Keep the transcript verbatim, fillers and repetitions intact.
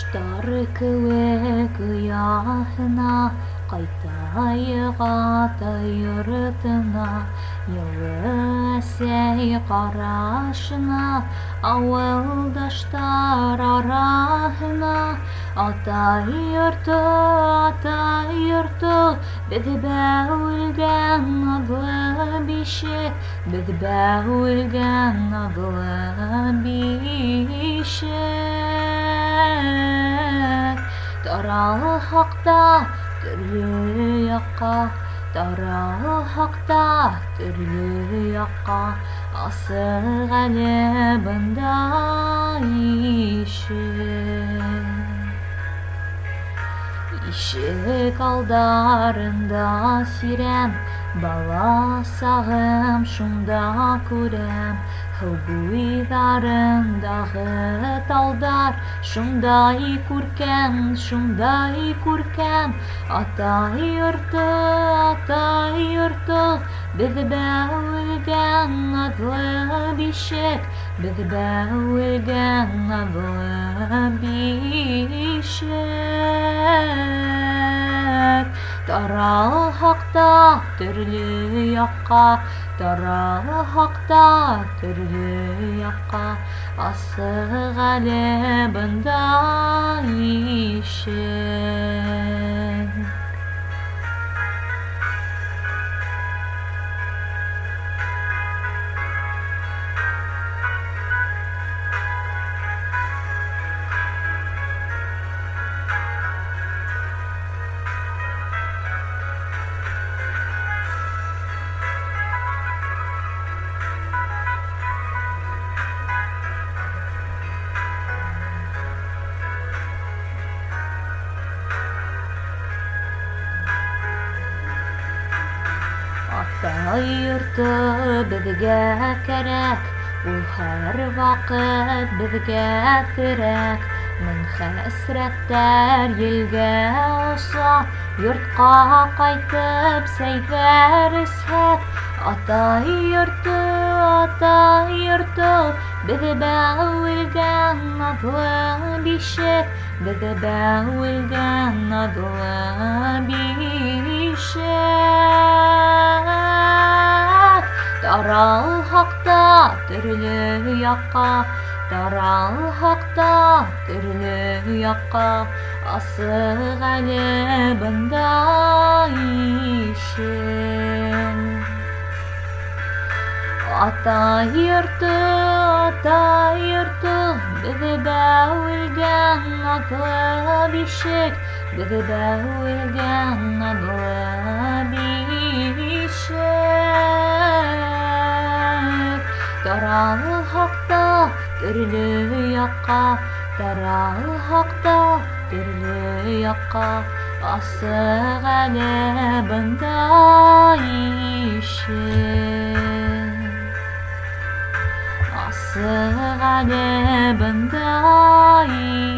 Құштар көе кыяһына, Қайтайыға тайыртына, Йылы әсәй қарашына, Ауылдаштар араһына. Атай йорты, атай йорты, Беҙ бәүелгән наҙлы бишек, Беҙ бәүелгән наҙлы бишек. Таралһаҡта төрлө яҡҡа, таралһаҡта төрлө яҡҡа, Асыҡ әле бында ишек. Ишек алдарында сирәм, бала сағым шунда күрәм. Һыу буйҙарындағы тауҙар, шундай күркәм, шундай күркәм. Атай йорто, атай йорто, беҙ бәүелгән наҙлы бишек, беҙ бәүелгән наҙлы бишек. Таралһаҡта төрлө яҡҡа, таралһаҡта төрлө яҡҡа, Асыҡ әле бында ишек. Атай йорто беҙгә кәрәк, ул һәр ваҡыт беҙгә терәк. Мең хәсрәттәр елгә оса, йортҡа ҡайтып сәйҙәр эсһәк. Атай йорто, атай йорто, беҙ бәүелгән наҙлы бишек, беҙ бәүелгән наҙлы бишек. Таралһаҡта төрлө яҡҡа, таралһаҡта төрлө яҡҡа, Асыҡ әле бында ишек. Атай йорто, атай йорто, беҙ бәүелгән наҙлы бишек, беҙ бәүелгән наҙлы бишек. Таралһаҡта төрлө яҡҡа, таралһаҡта төрлө яҡҡа, Асыҡ әле бында ишек. Асыҡ әле бында ишек.